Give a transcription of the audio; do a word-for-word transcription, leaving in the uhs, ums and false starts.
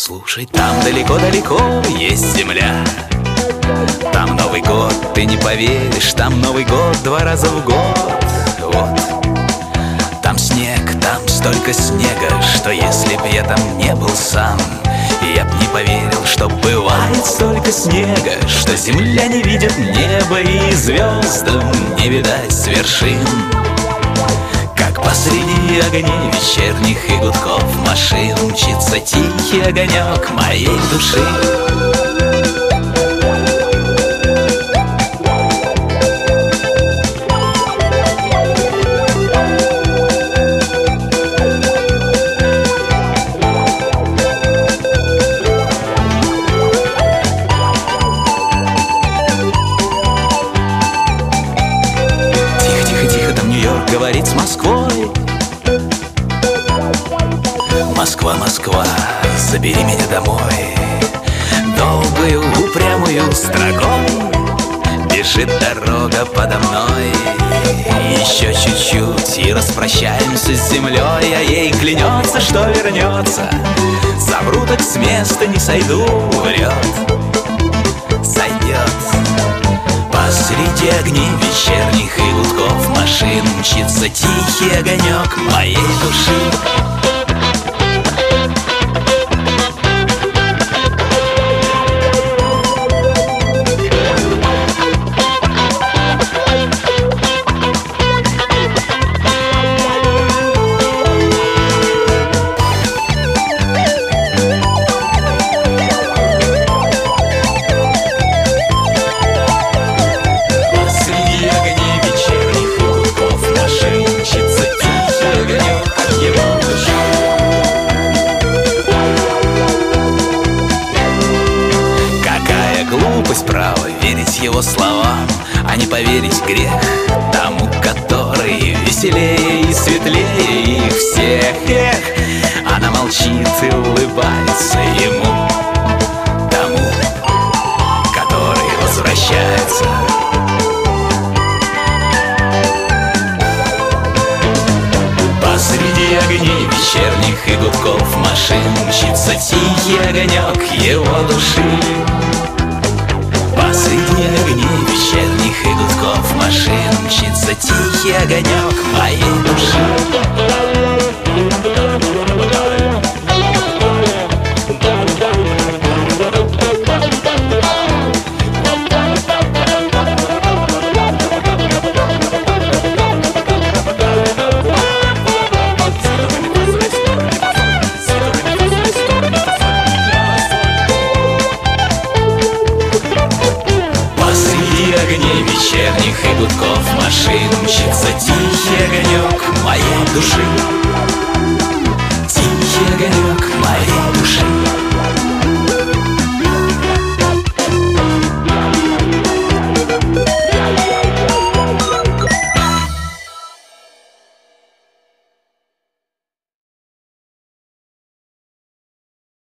Послушай, там далеко-далеко есть земля. Там Новый год, ты не поверишь, там Новый год два раза в год. Вот. Там снег, там столько снега, что если б я там не был сам, я б не поверил, что бывает столько снега, что земля не видит неба и звездам не видать с вершин. Как посреди огней вечерних и гудков машин мчится тихий огонек моей души. Говорит с Москвой. Москва, Москва, забери меня домой. Долгую упрямую строкой бежит дорога подо мной. Еще чуть-чуть и распрощаемся с землей, а ей клянется, что вернется. Совру, так с места не сойду, врет, сойдет. Посреди огней вечерних и гудков машин мчится тихий огонек моей души. Глупость, право, верить его словам, а не поверить грех тому, который веселее и светлее их всех. Эх, она молчит и улыбается ему, тому, который возвращается. Посреди огней вечерних и гудков машин мчится тихий огонек его души. Посреди огней вечерних и гудков машин мчится тихий огонек моей души. Огней вечерних и гудков машин мчится тихий огонек моей души.